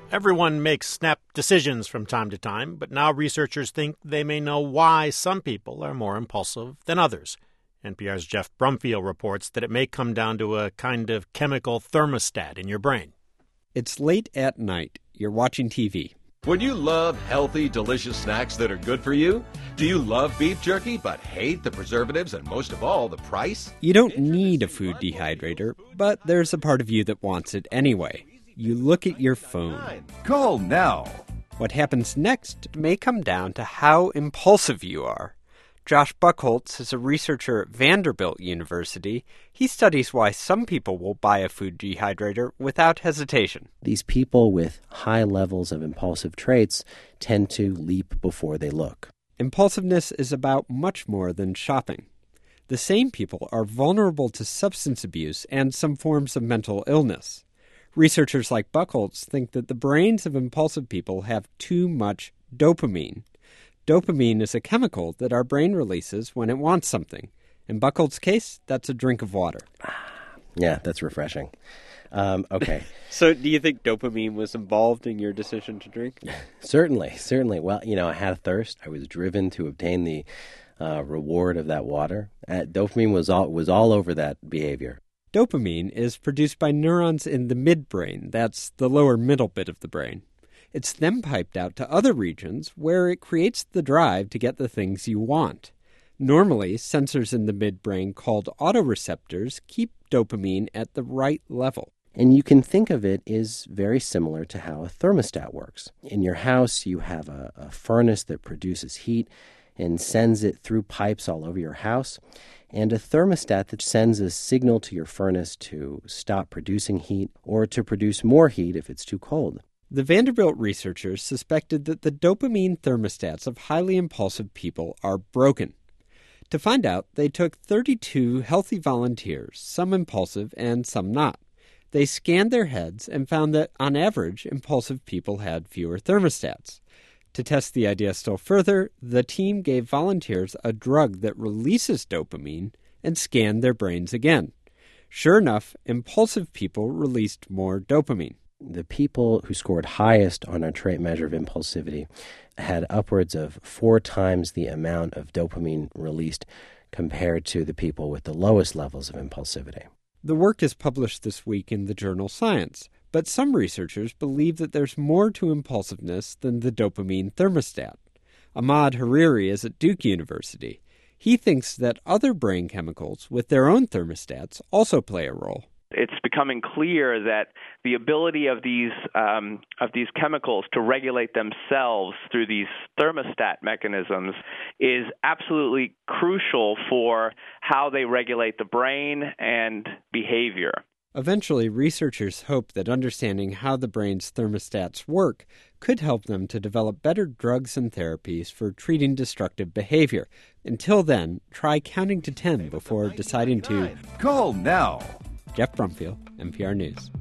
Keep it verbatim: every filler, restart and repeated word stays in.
Everyone makes snap decisions from time to time, but now researchers think they may know why some people are more impulsive than others. N P R's Jeff Brumfield reports that it may come down to a kind of chemical thermostat in your brain. It's late at night. You're watching T V. Would you love healthy, delicious snacks that are good for you? Do you love beef jerky but hate the preservatives and most of all, the price? You don't need a food dehydrator, but there's a part of you that wants it anyway. You look at your phone. Call now. What happens next may come down to how impulsive you are. Josh Buchholz is a researcher at Vanderbilt University. He studies why some people will buy a food dehydrator without hesitation. These people with high levels of impulsive traits tend to leap before they look. Impulsiveness is about much more than shopping. The same people are vulnerable to substance abuse and some forms of mental illness. Researchers like Buchholz think that the brains of impulsive people have too much dopamine. Dopamine is a chemical that our brain releases when it wants something. In Buchholz's case, that's a drink of water. Yeah, that's refreshing. Um, okay. So do you think dopamine was involved in your decision to drink? Certainly, certainly. Well, you know, I had a thirst. I was driven to obtain the uh, reward of that water. Uh, dopamine was all, was all over that behavior. Dopamine is produced by neurons in the midbrain. That's the lower middle bit of the brain. It's then piped out to other regions where it creates the drive to get the things you want. Normally, sensors in the midbrain called autoreceptors keep dopamine at the right level. And you can think of it as very similar to how a thermostat works. In your house, you have a, a furnace that produces heat and sends it through pipes all over your house, and a thermostat that sends a signal to your furnace to stop producing heat or to produce more heat if it's too cold. The Vanderbilt researchers suspected that the dopamine thermostats of highly impulsive people are broken. To find out, they took thirty-two healthy volunteers, some impulsive and some not. They scanned their heads and found that, on average, impulsive people had fewer thermostats. To test the idea still further, the team gave volunteers a drug that releases dopamine and scanned their brains again. Sure enough, impulsive people released more dopamine. The people who scored highest on our trait measure of impulsivity had upwards of four times the amount of dopamine released compared to the people with the lowest levels of impulsivity. The work is published this week in the journal Science, but some researchers believe that there's more to impulsiveness than the dopamine thermostat. Ahmad Hariri is at Duke University. He thinks that other brain chemicals with their own thermostats also play a role. It's becoming clear that the ability of these um, of these chemicals to regulate themselves through these thermostat mechanisms is absolutely crucial for how they regulate the brain and behavior. Eventually, researchers hope that understanding how the brain's thermostats work could help them to develop better drugs and therapies for treating destructive behavior. Until then, try counting to ten before deciding to... Call now. Jeff Brumfield, N P R News.